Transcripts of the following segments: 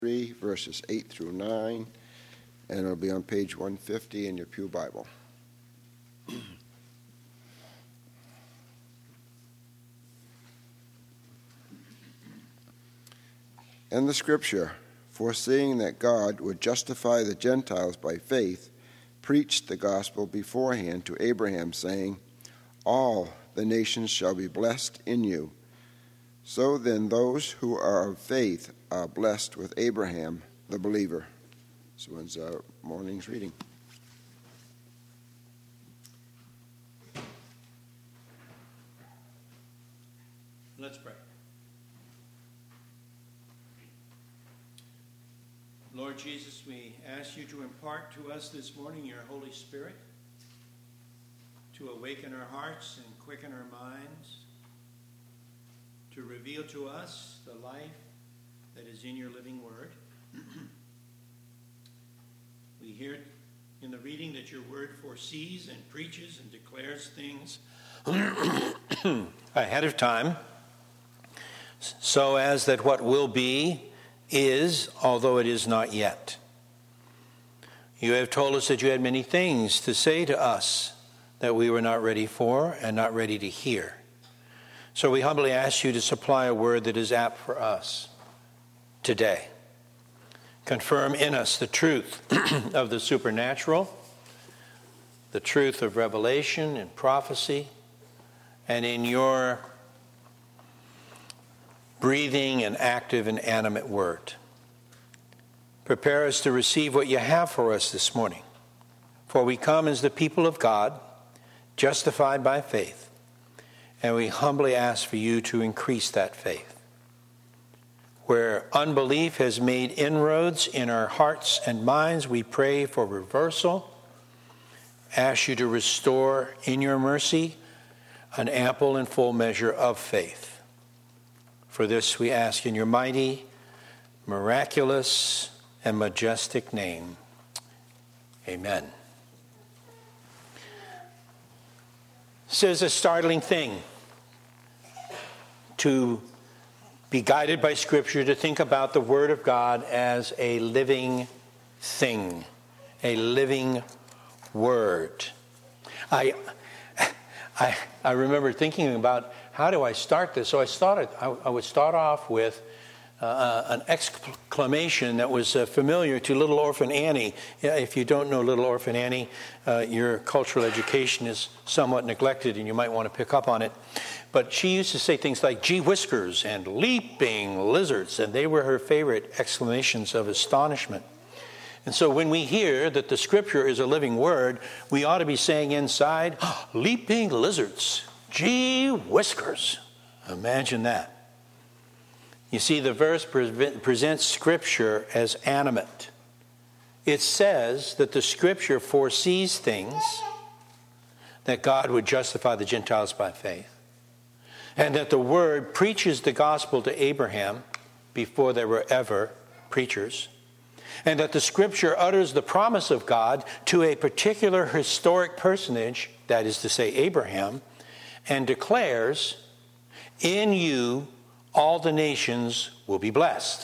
3, verses 8 through 9, and it'll be on page 150 in your Pew Bible. And the scripture, foreseeing that God would justify the Gentiles by faith, preached the gospel beforehand to Abraham, saying, "All the nations shall be blessed in you." So then those who are of faith are blessed with Abraham, the believer. So ends our morning's reading. Let's pray. Lord Jesus, we ask you to impart to us this morning your Holy Spirit, to awaken our hearts and quicken our minds, to reveal to us the life that is in your living word. We hear in the reading that your word foresees and preaches and declares things ahead of time, so as that what will be is, although it is not yet. You have told us that you had many things to say to us that we were not ready for and not ready to hear. So we humbly ask you to supply a word that is apt for us today. Confirm in us the truth of the supernatural, the truth of revelation and prophecy, and in your breathing and active and animate word. Prepare us to receive what you have for us this morning. For we come as the people of God, justified by faith, and we humbly ask for you to increase that faith. Where unbelief has made inroads in our hearts and minds, we pray for reversal. Ask you to restore in your mercy an ample and full measure of faith. For this we ask in your mighty, miraculous, and majestic name. Amen. This is a startling thing to be guided by Scripture, to think about the Word of God as a living thing, a living Word. I remember thinking about how do I start this? So I would start off with an exclamation that was familiar to Little Orphan Annie. If you don't know Little Orphan Annie, your cultural education is somewhat neglected and you might want to pick up on it. But she used to say things like, "Gee whiskers" and "leaping lizards," and they were her favorite exclamations of astonishment. And so when we hear that the Scripture is a living word, we ought to be saying inside, "Leaping lizards, gee whiskers." Imagine that. You see, the verse presents Scripture as animate. It says that the Scripture foresees things, that God would justify the Gentiles by faith, and that the Word preaches the gospel to Abraham before there were ever preachers, and that the Scripture utters the promise of God to a particular historic personage, that is to say Abraham, and declares, "In you all the nations will be blessed."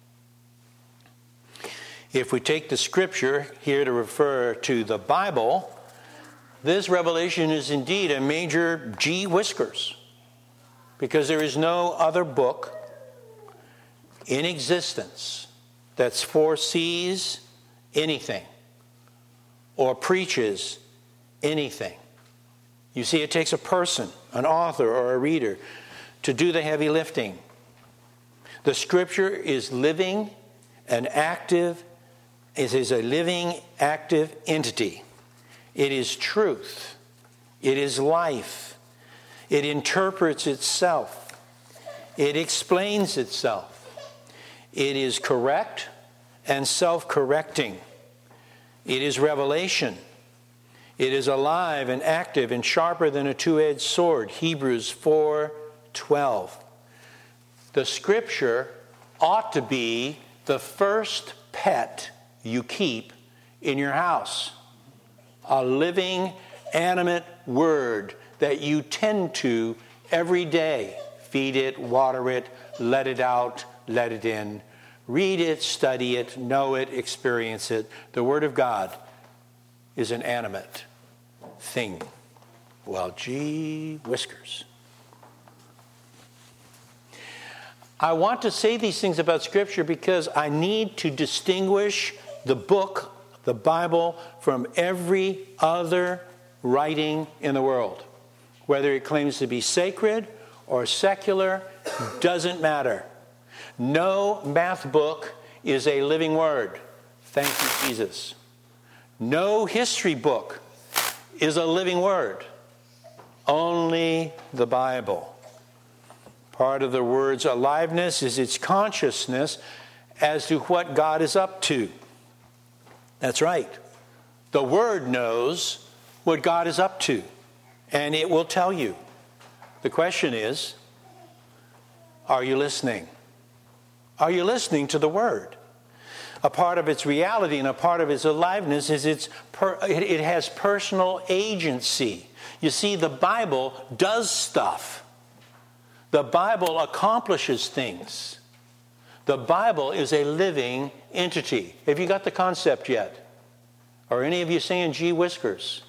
If we take the Scripture here to refer to the Bible, this revelation is indeed a major gee whiskers, because there is no other book in existence that foresees anything or preaches anything. You see, it takes a person, an author or a reader, to do the heavy lifting. The Scripture is living and active. It is a living, active entity. It is truth. It is life. It interprets itself. It explains itself. It is correct and self-correcting. It is revelation. It is alive and active and sharper than a two-edged sword. Hebrews 4:12. The Scripture ought to be the first pet you keep in your house. A living, animate word that you tend to every day. Feed it, water it, let it out, let it in, Read it, study it, know it, experience it. The Word of God is an animate thing. Well, gee whiskers. I want to say these things about Scripture because I need to distinguish the book, the Bible, from every other writing in the world. Whether it claims to be sacred or secular, doesn't matter. No math book is a living word. Thank you, Jesus. No history book is a living word. Only the Bible. Part of the word's aliveness is its consciousness as to what God is up to. That's right. The Word knows what God is up to, and it will tell you. The question is, are you listening? Are you listening to the Word? A part of its reality and a part of its aliveness is it has personal agency. You see, the Bible does stuff. The Bible accomplishes things. The Bible is a living entity. Have you got the concept yet? Are any of you saying, gee whiskers?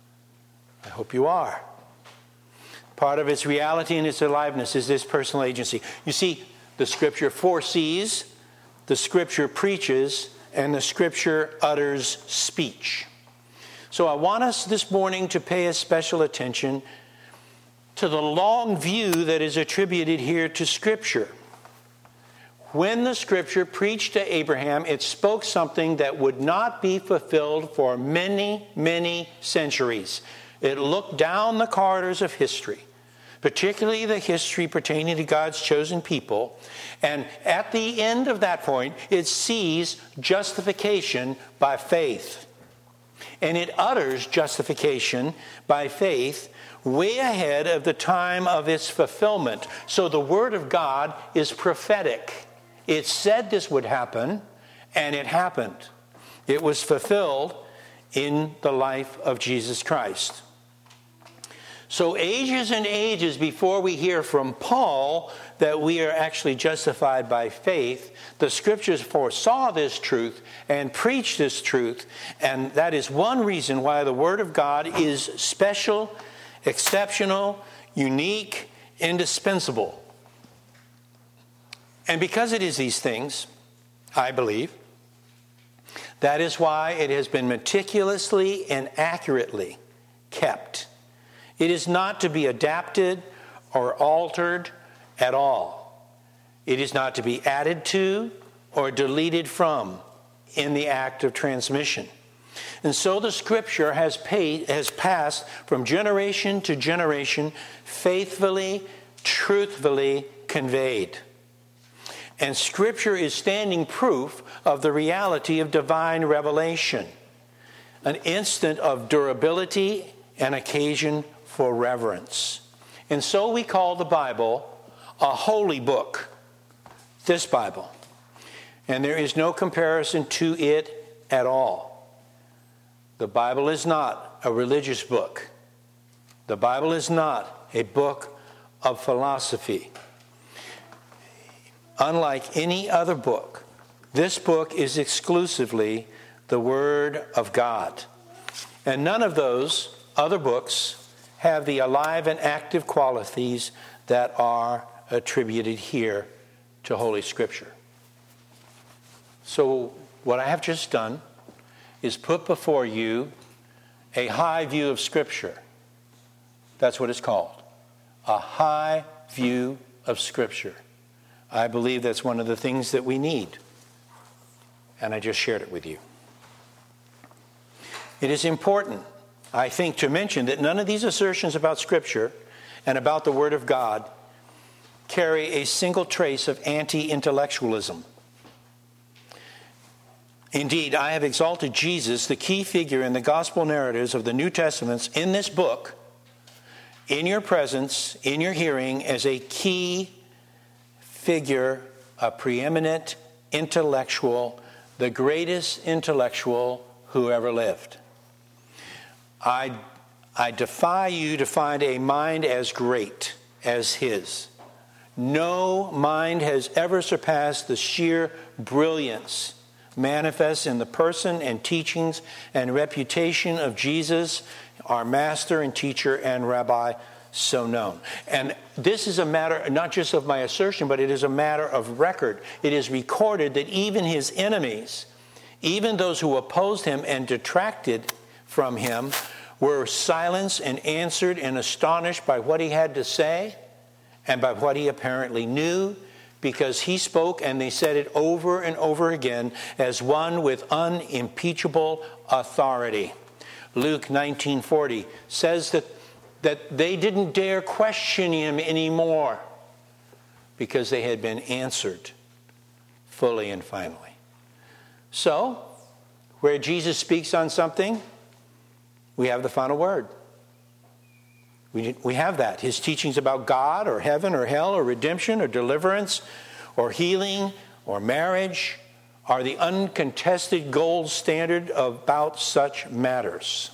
I hope you are. Part of its reality and its aliveness is this personal agency. You see, the Scripture foresees, the Scripture preaches, and the Scripture utters speech. So I want us this morning to pay a special attention to the long view that is attributed here to Scripture. When the Scripture preached to Abraham, it spoke something that would not be fulfilled for many, many centuries. It looked down the corridors of history, particularly the history pertaining to God's chosen people, and at the end of that point, it sees justification by faith. And it utters justification by faith way ahead of the time of its fulfillment. So the Word of God is prophetic. It said this would happen, and it happened. It was fulfilled in the life of Jesus Christ. So ages and ages before we hear from Paul that we are actually justified by faith, the Scriptures foresaw this truth and preached this truth, and that is one reason why the Word of God is special, exceptional, unique, indispensable. And because it is these things, I believe, that is why it has been meticulously and accurately kept. It is not to be adapted or altered at all. It is not to be added to or deleted from in the act of transmission. And so the Scripture has passed from generation to generation, faithfully, truthfully conveyed. And Scripture is standing proof of the reality of divine revelation, an instant of durability and occasion for reverence. And so we call the Bible a holy book, this Bible. And there is no comparison to it at all. The Bible is not a religious book. The Bible is not a book of philosophy. Unlike any other book, this book is exclusively the Word of God. And none of those other books have the alive and active qualities that are attributed here to Holy Scripture. So what I have just done is put before you a high view of Scripture. That's what it's called. A high view of Scripture. I believe that's one of the things that we need. And I just shared it with you. It is important, I think, to mention that none of these assertions about Scripture and about the Word of God carry a single trace of anti-intellectualism. Indeed, I have exalted Jesus, the key figure in the gospel narratives of the New Testaments, in this book, in your presence, in your hearing, as a key figure, a preeminent intellectual, the greatest intellectual who ever lived. I defy you to find a mind as great as his. No mind has ever surpassed the sheer brilliance manifest in the person and teachings and reputation of Jesus, our master and teacher and rabbi, so known. And this is a matter not just of my assertion, but it is a matter of record. It is recorded that even his enemies, even those who opposed him and detracted from him, were silenced and answered and astonished by what he had to say and by what he apparently knew, because he spoke and they said it over and over again as one with unimpeachable authority. Luke 19:40 says that they didn't dare question him anymore because they had been answered fully and finally. So, where Jesus speaks on something, we have the final word. We have that. His teachings about God or heaven or hell or redemption or deliverance or healing or marriage are the uncontested gold standard about such matters.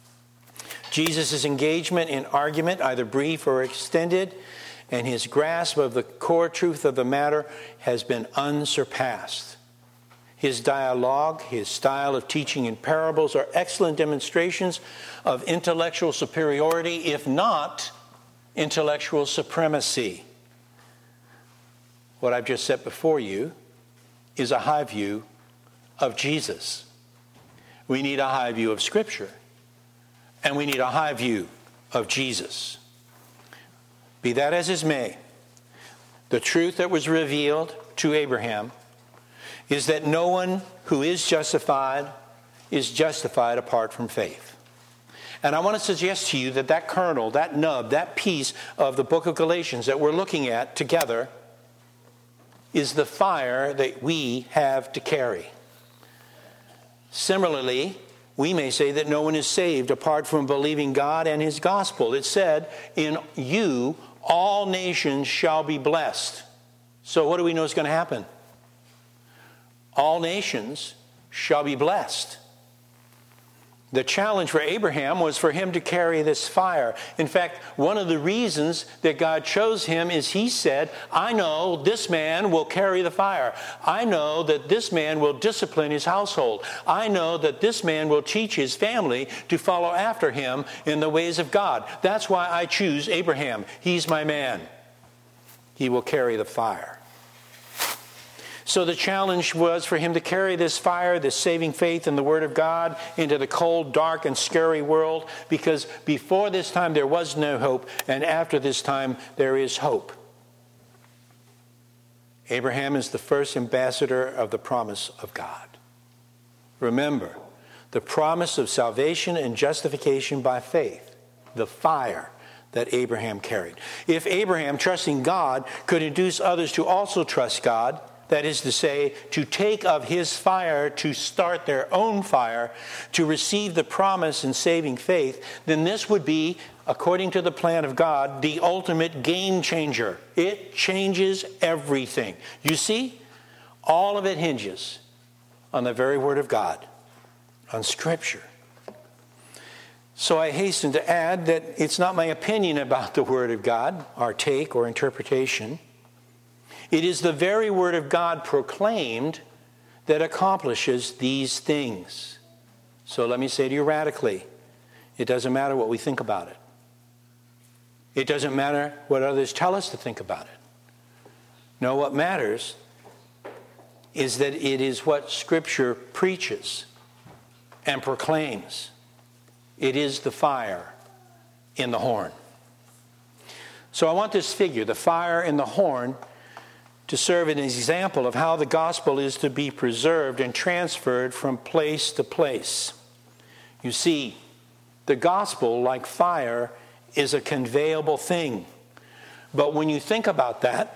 Jesus' engagement in argument, either brief or extended, and his grasp of the core truth of the matter has been unsurpassed. His dialogue, his style of teaching in parables are excellent demonstrations of intellectual superiority, if not intellectual supremacy. What I've just set before you is a high view of Jesus. We need a high view of Scripture, and we need a high view of Jesus. Be that as it may, the truth that was revealed to Abraham is that no one who is justified apart from faith. And I want to suggest to you that kernel, that nub, that piece of the book of Galatians that we're looking at together is the fire that we have to carry. Similarly, we may say that no one is saved apart from believing God and his gospel. It said, in you all nations shall be blessed. So what do we know is going to happen? All nations shall be blessed. The challenge for Abraham was for him to carry this fire. In fact, one of the reasons that God chose him is he said, I know this man will carry the fire. I know that this man will discipline his household. I know that this man will teach his family to follow after him in the ways of God. That's why I choose Abraham. He's my man. He will carry the fire. So the challenge was for him to carry this fire, this saving faith in the Word of God into the cold, dark, and scary world, because before this time there was no hope, and after this time there is hope. Abraham is the first ambassador of the promise of God. Remember, the promise of salvation and justification by faith, the fire that Abraham carried. If Abraham, trusting God, could induce others to also trust God, that is to say, to take of his fire to start their own fire, to receive the promise and saving faith, then this would be, according to the plan of God, the ultimate game changer. It changes everything. You see, all of it hinges on the very Word of God, on Scripture. So I hasten to add that it's not my opinion about the Word of God, our take or interpretation. It is the very Word of God proclaimed that accomplishes these things. So let me say to you radically, it doesn't matter what we think about it. It doesn't matter what others tell us to think about it. No, what matters is that it is what Scripture preaches and proclaims. It is the fire in the horn. So I want this figure, the fire in the horn, to serve as an example of how the gospel is to be preserved and transferred from place to place. You see, the gospel, like fire, is a conveyable thing. But when you think about that,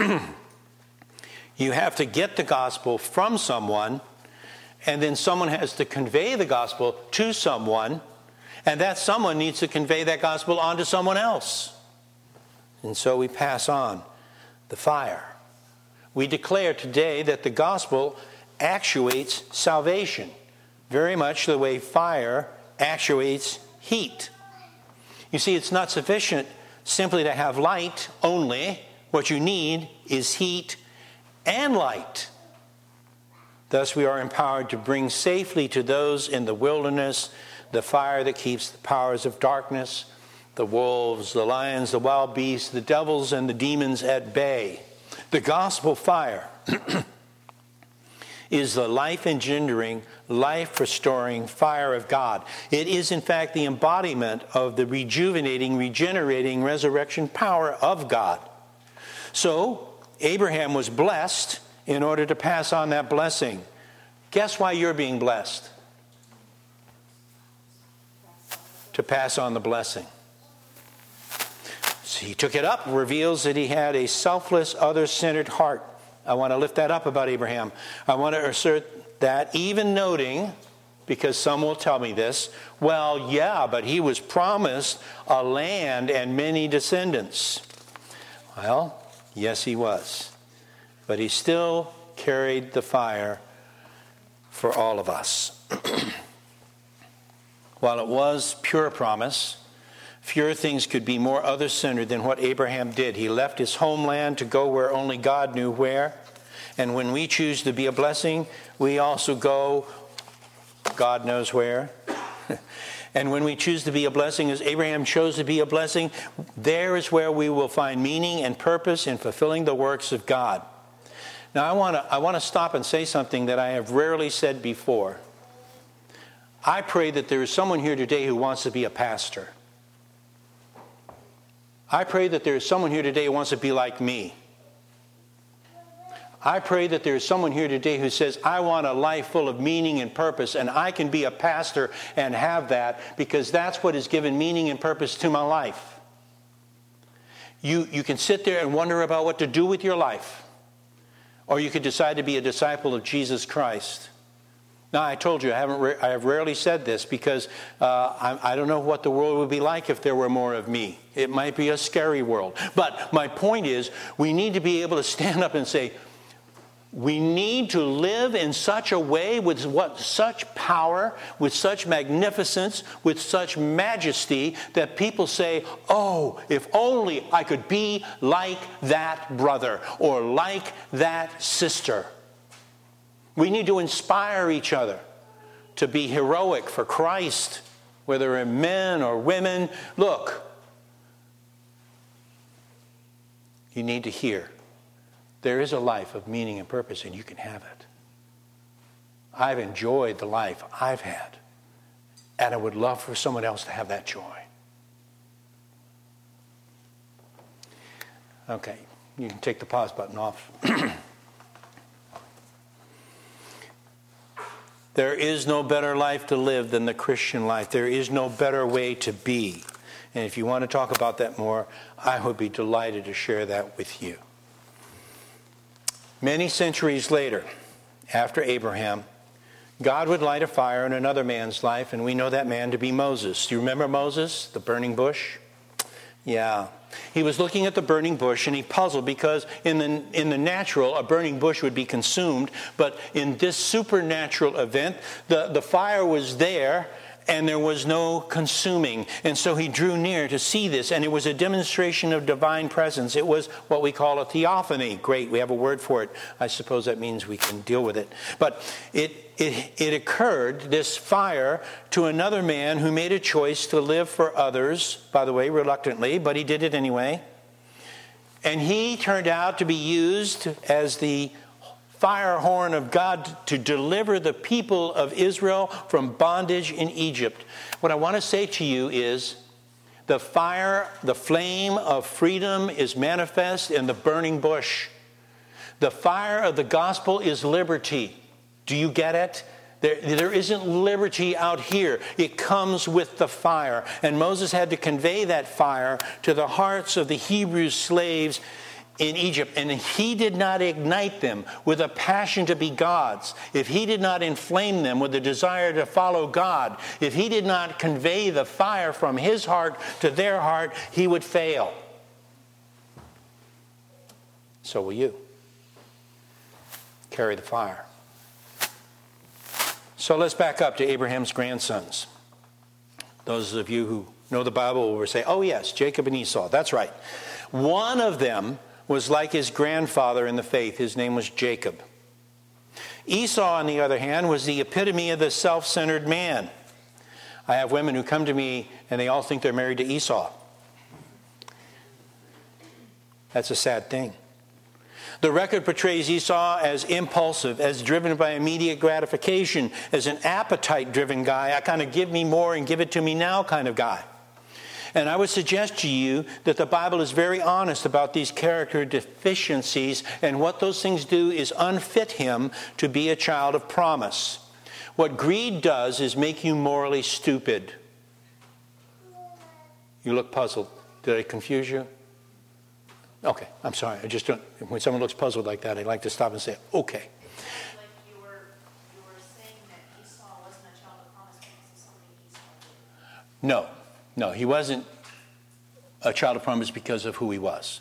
you have to get the gospel from someone, and then someone has to convey the gospel to someone, and that someone needs to convey that gospel on to someone else. And so we pass on the fire. We declare today that the gospel actuates salvation, very much the way fire actuates heat. You see, it's not sufficient simply to have light only, What you need is heat and light. Thus we are empowered to bring safely to those in the wilderness the fire that keeps the powers of darkness, the wolves, the lions, the wild beasts, the devils, and the demons at bay. The gospel fire is the life-engendering, life-restoring fire of God. It is, in fact, the embodiment of the rejuvenating, regenerating, resurrection power of God. So, Abraham was blessed in order to pass on that blessing. Guess why you're being blessed? To pass on the blessing. So he took it up, reveals that he had a selfless, other-centered heart. I want to lift that up about Abraham. I want to assert that, even noting, because some will tell me this, well, yeah, but he was promised a land and many descendants. Well, yes, he was. But he still carried the fire for all of us. While it was pure promise, fewer things could be more other-centered than what Abraham did. He left his homeland to go where only God knew where. And when we choose to be a blessing, we also go God knows where. And when we choose to be a blessing, as Abraham chose to be a blessing, there is where we will find meaning and purpose in fulfilling the works of God. Now, I want to stop and say something that I have rarely said before. I pray that there is someone here today who wants to be a pastor. I pray that there is someone here today who wants to be like me. I pray that there is someone here today who says, I want a life full of meaning and purpose, and I can be a pastor and have that because that's what has given meaning and purpose to my life. You can sit there and wonder about what to do with your life, or you could decide to be a disciple of Jesus Christ. Now, I told you, I have rarely said this because I don't know what the world would be like if there were more of me. It might be a scary world. But my point is, we need to be able to stand up and say, we need to live in such a way with such power, with such magnificence, with such majesty that people say, oh, if only I could be like that brother or like that sister. We need to inspire each other to be heroic for Christ, whether they're men or women. Look, you need to hear. There is a life of meaning and purpose, and you can have it. I've enjoyed the life I've had, and I would love for someone else to have that joy. Okay, you can take the pause button off. There is no better life to live than the Christian life. There is no better way to be. And if you want to talk about that more, I would be delighted to share that with you. Many centuries later, after Abraham, God would light a fire in another man's life, and we know that man to be Moses. Do you remember Moses, the burning bush? Yeah. He was looking at the burning bush, and he puzzled because in the natural, a burning bush would be consumed. But in this supernatural event, the fire was there, and there was no consuming. And so he drew near to see this, and it was a demonstration of divine presence. It was what we call a theophany. Great, we have a word for it. I suppose that means we can deal with it. But it occurred, this fire, to another man who made a choice to live for others, by the way, reluctantly, but he did it anyway. And he turned out to be used as the fire horn of God to deliver the people of Israel from bondage in Egypt. What I want to say to you is the fire, the flame of freedom is manifest in the burning bush. The fire of the gospel is liberty. Do you get it? There isn't liberty out here. It comes with the fire. And Moses had to convey that fire to the hearts of the Hebrew slaves in Egypt. And he did not ignite them with a passion to be gods, if he did not inflame them with a desire to follow God, if he did not convey the fire from his heart to their heart, he would fail. So will you. Carry the fire. So let's back up to Abraham's grandsons. Those of you who know the Bible will say, oh yes, Jacob and Esau. That's right. One of them was like his grandfather in the faith. His name was Jacob. Esau, on the other hand, was the epitome of the self-centered man. I have women who come to me and they all think they're married to Esau. That's a sad thing. The record portrays Esau as impulsive, as driven by immediate gratification, as an appetite-driven guy, a kind of give me more and give it to me now kind of guy. And I would suggest to you that the Bible is very honest about these character deficiencies, and what those things do is unfit him to be a child of promise. What greed does is make you morally stupid. You look puzzled. Did I confuse you? Okay, I'm sorry. I just don't. When someone looks puzzled like that, I like to stop and say, okay. Like you were saying that Esau wasn't a child of promise because of something Esau did. No, he wasn't a child of promise because of who he was.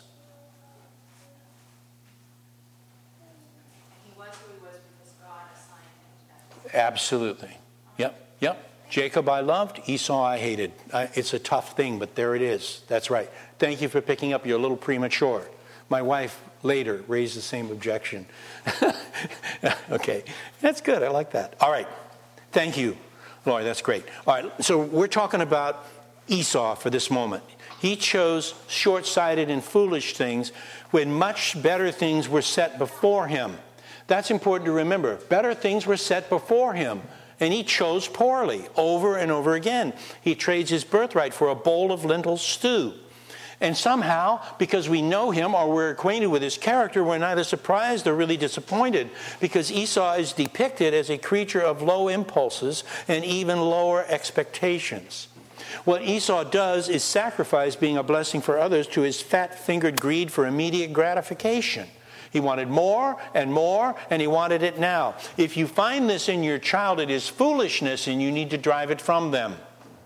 He was who he was because God assigned him to that. Absolutely. Yep. Jacob I loved, Esau I hated. It's a tough thing, but there it is. That's right. Thank you for picking up. You're a little premature. My wife later raised the same objection. Okay, that's good. I like that. All right. Thank you, Lori. That's great. All right, so we're talking about Esau for this moment. He chose short-sighted and foolish things when much better things were set before him. That's important to remember. Better things were set before him. And he chose poorly over and over again. He trades his birthright for a bowl of lentil stew. And somehow, because we know him or we're acquainted with his character, we're neither surprised or really disappointed, because Esau is depicted as a creature of low impulses and even lower expectations. What Esau does is sacrifice being a blessing for others to his fat-fingered greed for immediate gratification. He wanted more, and he wanted it now. If you find this in your child, it is foolishness, and you need to drive it from them.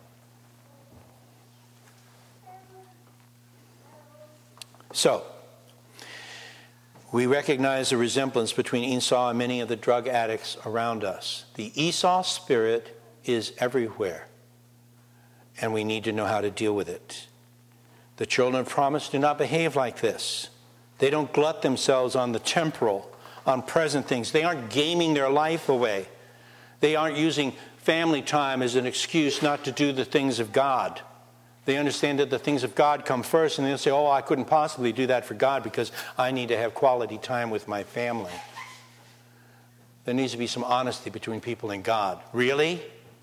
So, we recognize the resemblance between Esau and many of the drug addicts around us. The Esau spirit is everywhere, and we need to know how to deal with it. The children of promise do not behave like this. They don't glut themselves on the temporal, on present things. They aren't gaming their life away. They aren't using family time as an excuse not to do the things of God. They understand that the things of God come first, and they'll say, I couldn't possibly do that for God because I need to have quality time with my family. There needs to be some honesty between people and God. Really?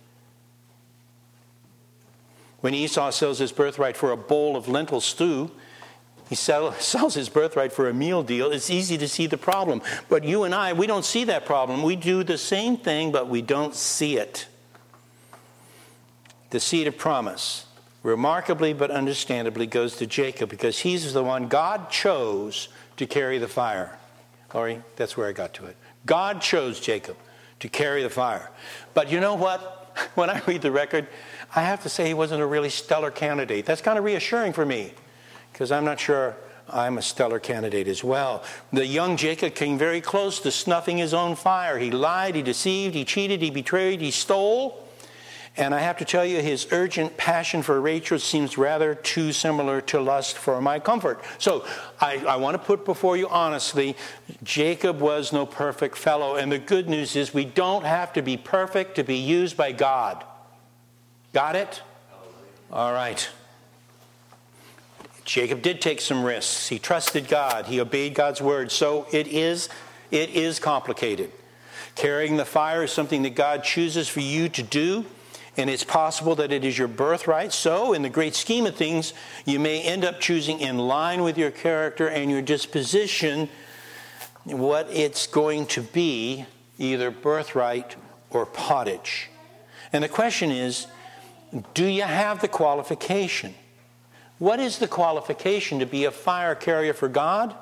When Esau sells his birthright for a bowl of lentil stew, he sells his birthright for a meal deal. It's easy to see the problem. But you and I, we don't see that problem. We do the same thing, but we don't see it. The seed of promise, remarkably but understandably, goes to Jacob because he's the one God chose to carry the fire. Laurie, that's where I got to it. God chose Jacob to carry the fire. But you know what? When I read the record, I have to say he wasn't a really stellar candidate. That's kind of reassuring for me, because I'm not sure I'm a stellar candidate as well. The young Jacob came very close to snuffing his own fire. He lied, he deceived, he cheated, he betrayed, he stole. And I have to tell you, his urgent passion for Rachel seems rather too similar to lust for my comfort. So I want to put before you honestly, Jacob was no perfect fellow. And the good news is we don't have to be perfect to be used by God. Got it? All right. Jacob did take some risks. He trusted God. He obeyed God's word. So it is complicated. Carrying the fire is something that God chooses for you to do, and it's possible that it is your birthright. So in the great scheme of things, you may end up choosing in line with your character and your disposition what it's going to be, either birthright or pottage. And the question is, do you have the qualification? What is the qualification to be a fire carrier for God?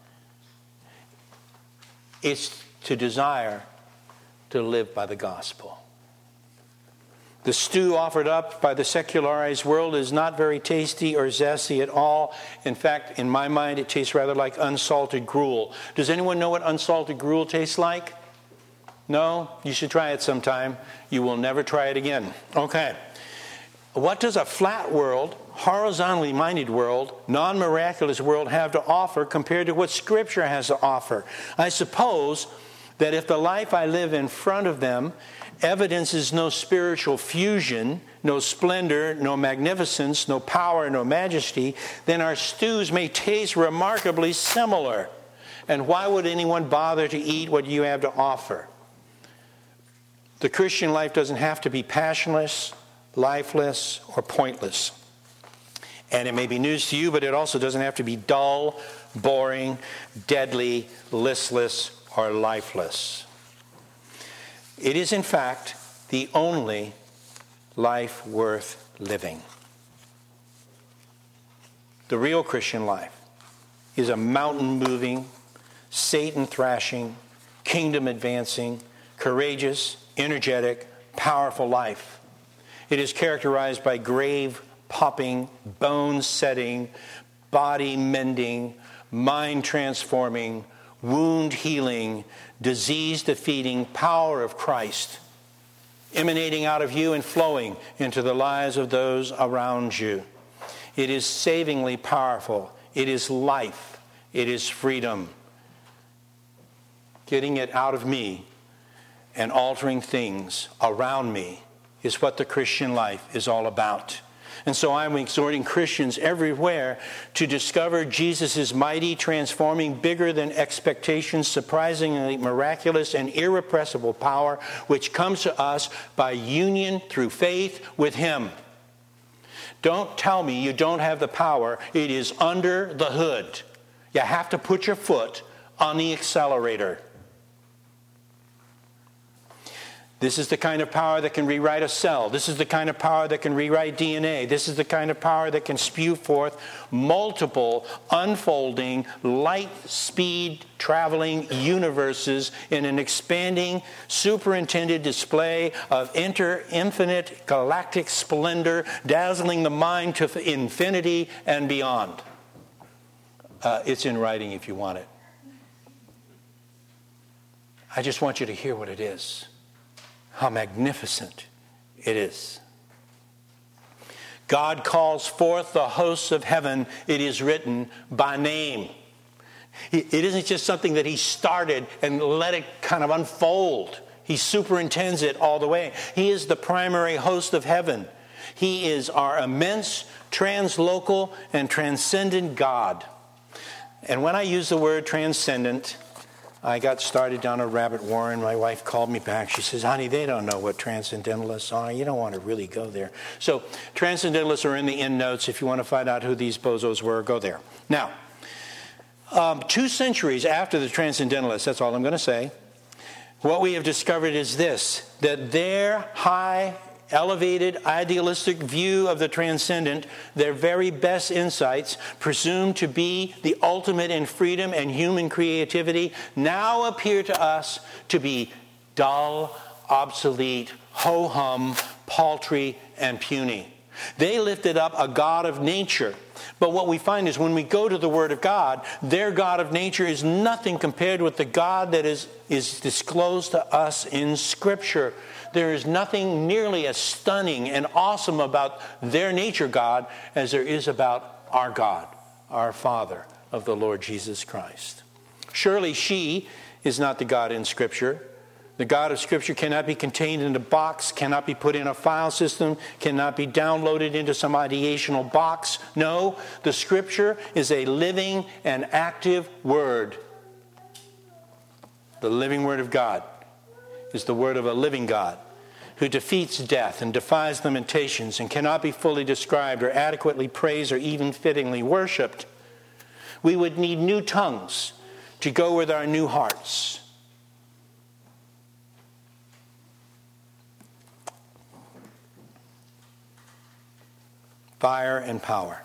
It's to desire to live by the gospel. The stew offered up by the secularized world is not very tasty or zesty at all. In fact, in my mind, it tastes rather like unsalted gruel. Does anyone know what unsalted gruel tastes like? No? You should try it sometime. You will never try it again. Okay. What does a flat world horizontally minded world, non-miraculous world have to offer compared to what Scripture has to offer? I suppose that if the life I live in front of them evidences no spiritual fusion, no splendor, no magnificence, no power, no majesty, then our stews may taste remarkably similar. And why would anyone bother to eat what you have to offer? The Christian life doesn't have to be passionless, lifeless, or pointless. And it may be news to you, but it also doesn't have to be dull, boring, deadly, listless, or lifeless. It is, in fact, the only life worth living. The real Christian life is a mountain-moving, Satan-thrashing, kingdom-advancing, courageous, energetic, powerful life. It is characterized by grave-popping, bone-setting, body-mending, mind-transforming, wound-healing, disease-defeating power of Christ, emanating out of you and flowing into the lives of those around you. It is savingly powerful. It is life. It is freedom. Getting it out of me and altering things around me is what the Christian life is all about. And so I'm exhorting Christians everywhere to discover Jesus' mighty, transforming, bigger than expectations, surprisingly miraculous and irrepressible power, which comes to us by union through faith with Him. Don't tell me you don't have the power. It is under the hood. You have to put your foot on the accelerator. This is the kind of power that can rewrite a cell. This is the kind of power that can rewrite DNA. This is the kind of power that can spew forth multiple, unfolding, light-speed traveling universes in an expanding, superintended display of infinite galactic splendor, dazzling the mind to infinity and beyond. It's in writing if you want it. I just want you to hear what it is. How magnificent it is. God calls forth the hosts of heaven, it is written, by name. It isn't just something that He started and let it kind of unfold. He superintends it all the way. He is the primary host of heaven. He is our immense, translocal, and transcendent God. And when I use the word transcendent, I got started down a rabbit warren. My wife called me back. She says, honey, they don't know what transcendentalists are. You don't want to really go there. So transcendentalists are in the end notes. If you want to find out who these bozos were, go there. Now, 2 centuries after the transcendentalists, that's all I'm going to say, what we have discovered is this, that their high, elevated, idealistic view of the transcendent, their very best insights, presumed to be the ultimate in freedom and human creativity, now appear to us to be dull, obsolete, ho-hum, paltry, and puny. They lifted up a God of nature. But what we find is when we go to the Word of God, their God of nature is nothing compared with the God that is disclosed to us in Scripture. There is nothing nearly as stunning and awesome about their nature God as there is about our God, our Father of the Lord Jesus Christ. Surely she is not the God in Scripture. The God of Scripture cannot be contained in a box, cannot be put in a file system, cannot be downloaded into some ideational box. No, the Scripture is a living and active Word. The living Word of God is the Word of a living God who defeats death and defies limitations and cannot be fully described or adequately praised or even fittingly worshipped. We would need new tongues to go with our new hearts. Fire and power.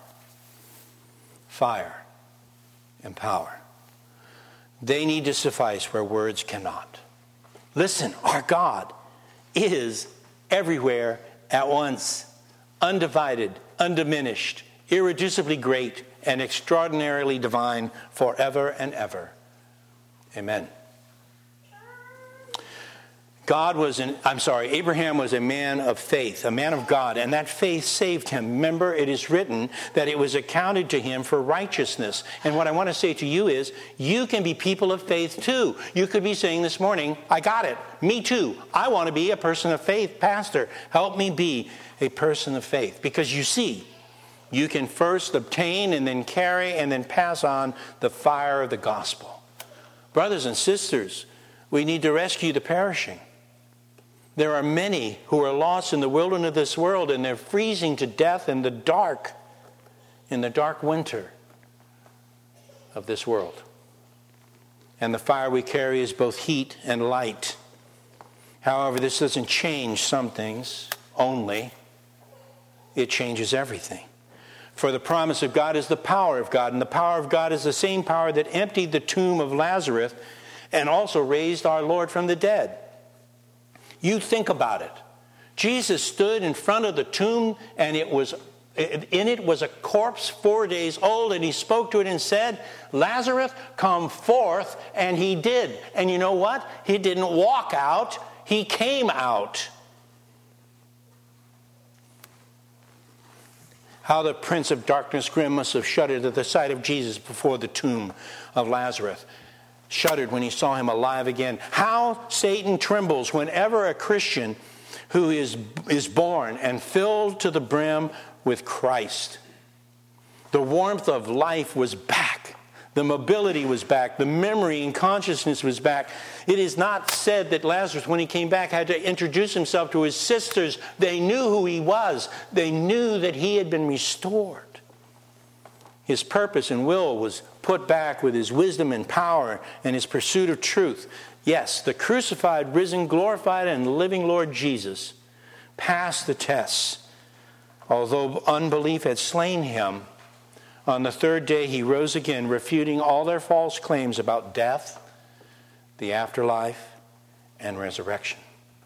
Fire and power. They need to suffice where words cannot. Listen, our God is everywhere at once, undivided, undiminished, irreducibly great, and extraordinarily divine forever and ever. Amen. Abraham was a man of faith, a man of God, and that faith saved him. Remember, it is written that it was accounted to him for righteousness. And what I want to say to you is, you can be people of faith too. You could be saying this morning, I got it. Me too. I want to be a person of faith. Pastor, help me be a person of faith. Because you see, you can first obtain and then carry and then pass on the fire of the gospel. Brothers and sisters, we need to rescue the perishing. There are many who are lost in the wilderness of this world, and they're freezing to death in the dark winter of this world. And the fire we carry is both heat and light. However, this doesn't change some things only. It changes everything. For the promise of God is the power of God, and the power of God is the same power that emptied the tomb of Lazarus and also raised our Lord from the dead. You think about it. Jesus stood in front of the tomb, and in it was a corpse 4 days old, and he spoke to it and said, Lazarus, come forth, and he did. And you know what? He didn't walk out, he came out. How the prince of darkness grim must have shuddered at the sight of Jesus before the tomb of Lazarus. Shuddered when he saw him alive again. How Satan trembles whenever a Christian who is born and filled to the brim with Christ. The warmth of life was back. The mobility was back. The memory and consciousness was back. It is not said that Lazarus, when he came back, had to introduce himself to his sisters. They knew who he was. They knew that he had been restored. His purpose and will was put back with his wisdom and power and his pursuit of truth. Yes, the crucified, risen, glorified, and living Lord Jesus passed the tests. Although unbelief had slain him, on the third day he rose again, refuting all their false claims about death, the afterlife, and resurrection.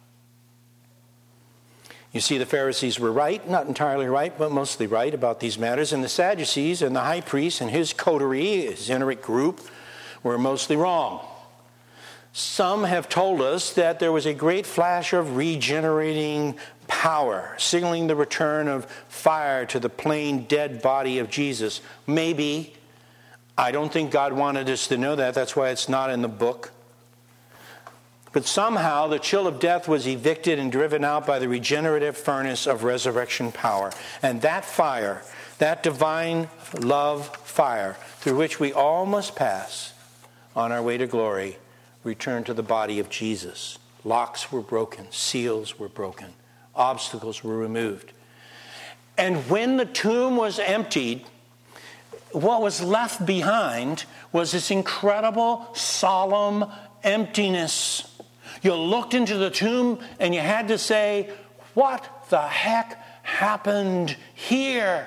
You see, the Pharisees were right, not entirely right, but mostly right about these matters. And the Sadducees and the high priest and his coterie, his Zenaric group, were mostly wrong. Some have told us that there was a great flash of regenerating power, signaling the return of fire to the plain dead body of Jesus. Maybe. I don't think God wanted us to know that. That's why it's not in the book. But somehow the chill of death was evicted and driven out by the regenerative furnace of resurrection power. And that fire, that divine love fire, through which we all must pass on our way to glory, returned to the body of Jesus. Locks were broken, seals were broken, obstacles were removed. And when the tomb was emptied, what was left behind was this incredible, solemn emptiness. You looked into the tomb and you had to say, what the heck happened here?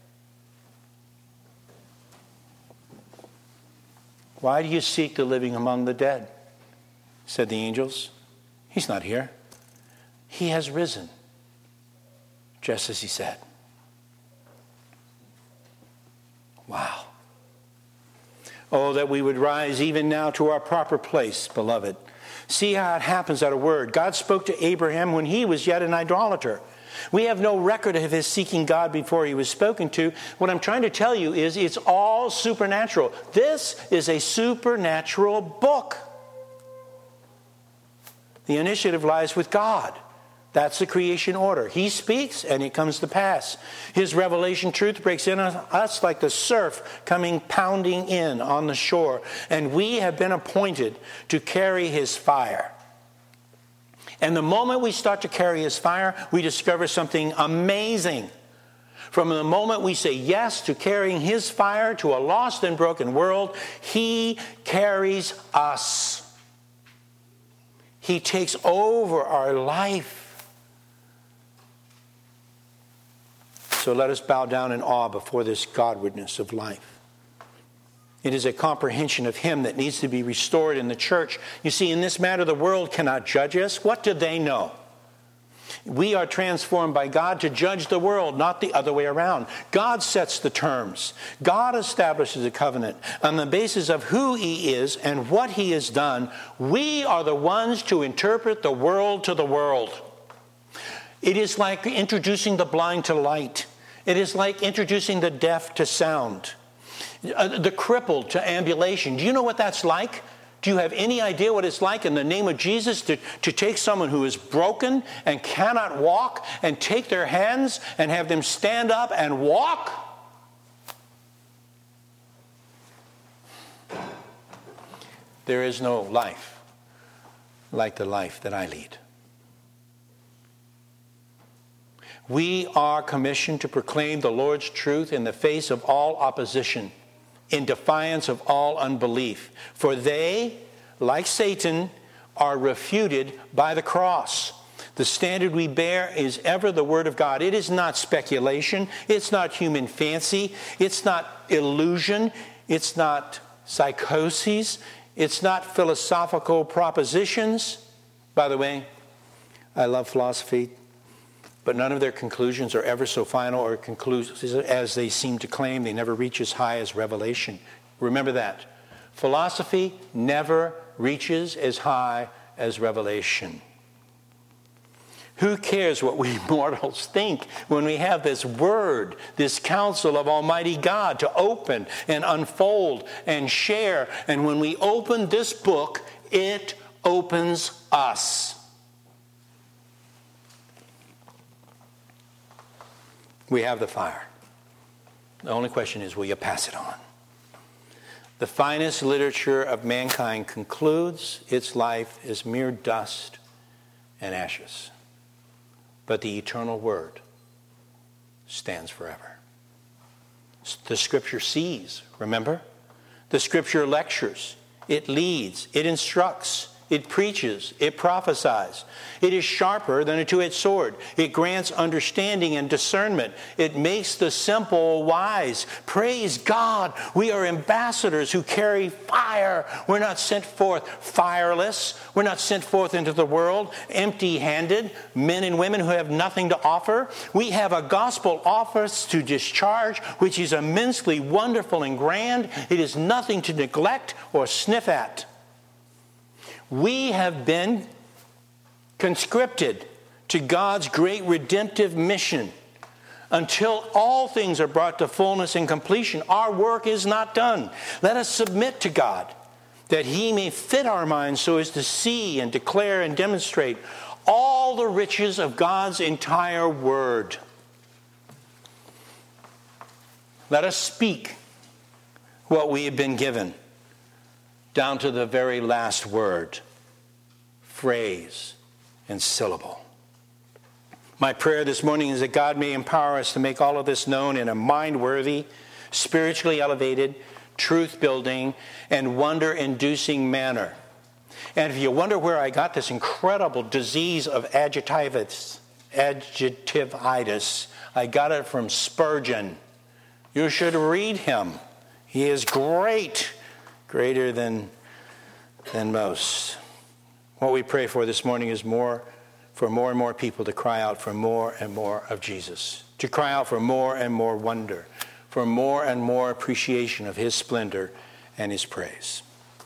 Why do you seek the living among the dead? Said the angels. He's not here. He has risen, just as he said. Wow. Oh, that we would rise even now to our proper place, beloved. See how it happens at a word. God spoke to Abraham when he was yet an idolater. We have no record of his seeking God before he was spoken to. What I'm trying to tell you is it's all supernatural. This is a supernatural book. The initiative lies with God. That's the creation order. He speaks and it comes to pass. His revelation truth breaks in on us like the surf coming pounding in on the shore. And we have been appointed to carry his fire. And the moment we start to carry his fire, we discover something amazing. From the moment we say yes to carrying his fire to a lost and broken world, he carries us. He takes over our life. So let us bow down in awe before this Godwardness of life. It is a comprehension of him that needs to be restored in the church. You see, in this matter, the world cannot judge us. What do they know? We are transformed by God to judge the world, not the other way around. God sets the terms. God establishes a covenant. On the basis of who he is and what he has done, we are the ones to interpret the world to the world. It is like introducing the blind to light. It is like introducing the deaf to sound, the crippled to ambulation. Do you know what that's like? Do you have any idea what it's like in the name of Jesus to take someone who is broken and cannot walk and take their hands and have them stand up and walk? There is no life like the life that I lead. We are commissioned to proclaim the Lord's truth in the face of all opposition, in defiance of all unbelief. For they, like Satan, are refuted by the cross. The standard we bear is ever the Word of God. It is not speculation. It's not human fancy. It's not illusion. It's not psychoses. It's not philosophical propositions. By the way, I love philosophy, but none of their conclusions are ever so final or conclusive as they seem to claim. They never reach as high as revelation. Remember that. Philosophy never reaches as high as revelation. Who cares what we mortals think when we have this word, this counsel of Almighty God to open and unfold and share? And when we open this book, it opens us. We have the fire. The only question is, will you pass it on? The finest literature of mankind concludes its life is mere dust and ashes. But the eternal word stands forever. The Scripture sees, remember? The Scripture lectures. It leads. It instructs. It preaches. It prophesies. It is sharper than a two-edged sword. It grants understanding and discernment. It makes the simple wise. Praise God. We are ambassadors who carry fire. We're not sent forth fireless. We're not sent forth into the world empty-handed, men and women who have nothing to offer. We have a gospel office to discharge, which is immensely wonderful and grand. It is nothing to neglect or sniff at. We have been conscripted to God's great redemptive mission. Until all things are brought to fullness and completion, our work is not done. Let us submit to God, that he may fit our minds so as to see and declare and demonstrate all the riches of God's entire word. Let us speak what we have been given, down to the very last word, phrase, and syllable. My prayer this morning is that God may empower us to make all of this known in a mind-worthy, spiritually elevated, truth-building, and wonder-inducing manner. And if you wonder where I got this incredible disease of adjectivitis, I got it from Spurgeon. You should read him. He is great. Greater than most. What we pray for this morning is for more and more people to cry out for more and more of Jesus, to cry out for more and more wonder, for more and more appreciation of his splendor and his praise.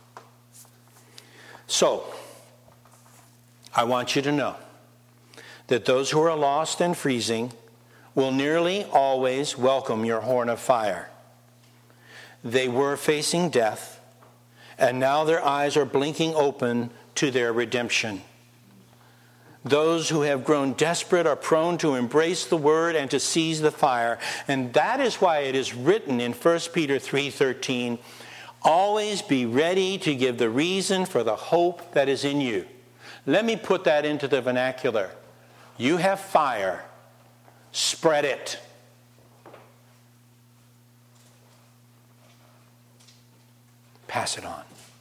So, I want you to know that those who are lost and freezing will nearly always welcome your horn of fire. They were facing death, and now their eyes are blinking open to their redemption. Those who have grown desperate are prone to embrace the word and to seize the fire. And that is why it is written in 1 Peter 3:13, always be ready to give the reason for the hope that is in you. Let me put that into the vernacular. You have fire. Spread it. Pass it on.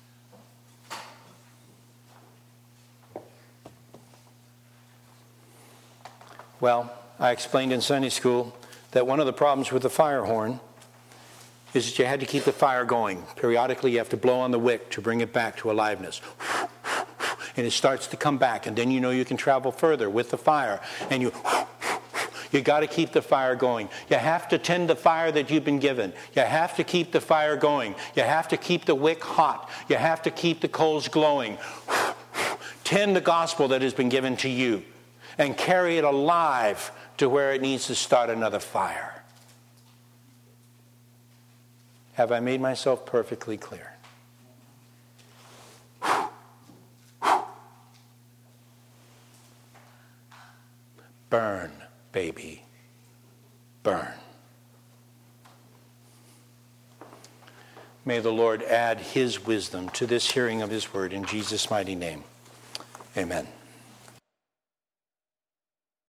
Well, I explained in Sunday school that one of the problems with the fire horn is that you had to keep the fire going. Periodically, you have to blow on the wick to bring it back to aliveness. and it starts to come back, and then you know you can travel further with the fire, and you got to keep the fire going. You have to tend the fire that you've been given. You have to keep the fire going. You have to keep the wick hot. You have to keep the coals glowing. Tend the gospel that has been given to you and carry it alive to where it needs to start another fire. Have I made myself perfectly clear? Burn, baby. Burn. May the Lord add his wisdom to this hearing of his word in Jesus' mighty name. Amen.